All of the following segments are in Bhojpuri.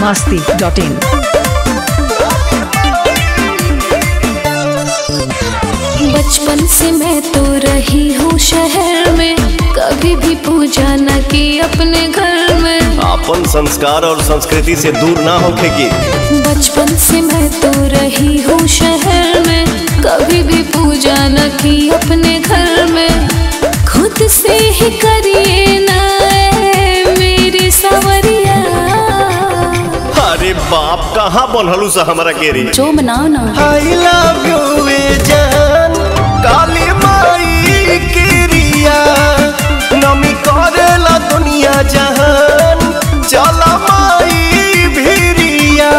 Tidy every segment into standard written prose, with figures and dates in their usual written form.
biharmasti.in। बचपन से मैं तो रही हूँ शहर में, कभी भी पूजा न की अपने घर में। अपन संस्कार और संस्कृति से दूर ना होखेगी। बचपन से मैं तो रही हूँ शहर में, कभी भी पूजा न की अपने घर में। खुद से ही करिए ना मेरी सवरिया। अरे बाप कहाँ बनहलू सा हमारा केरी। जो बनाओ ना। I love you जान काली माई केरिया, नमी करेला दुनिया जहान, चला माई भिरिया।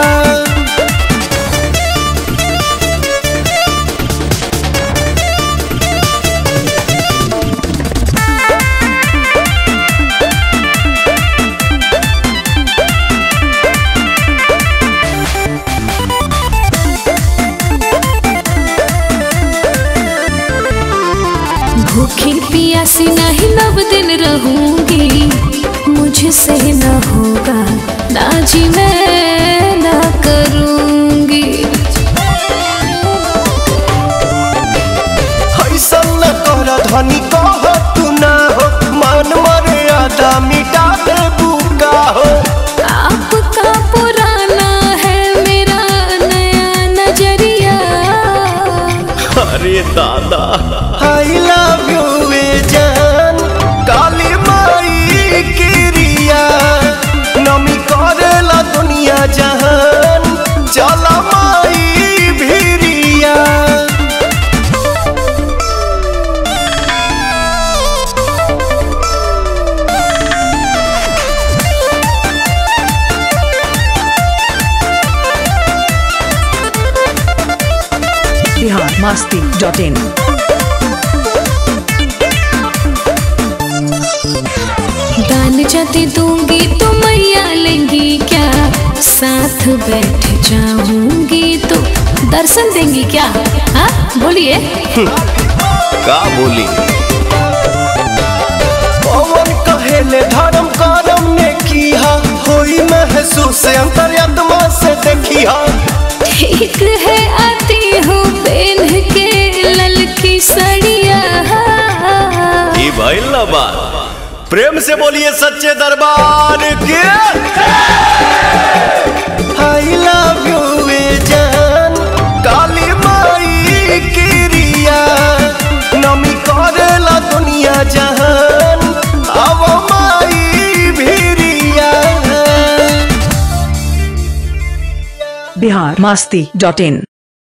भूखी पियासी नहीं 9 दिन रहूंगी, मुझसे न होगा ना जी मैं ना करूंगी। ऐसा न कर धनी कह तू ना हो, मान मर्यादा मिटा दे बुका हो। आपका पुराना है मेरा नया नजरिया। अरे दादा I love you जान काली माई केरिया, नमी करेला दुनिया जहान, चला माई भिरिया। biharmasti.in। दान जाति दूंगी तो मैया लेंगी क्या, साथ बैठ जाऊंगी तो दर्शन देंगी क्या। हाँ बोलिए। का बोली पवन कहेले धर्म करम ने किया, होई महसूस अंतरात्मा से देखिया। ठीक है आती हूँ पहन के ललकी सड़िया। ये भइल ना बात, प्रेम से बोलिए सच्चे दरबार के। I love you जान काली माई केरिया, नमी करेला दुनिया जहान, अब माई भिरिया। biharmasti.in।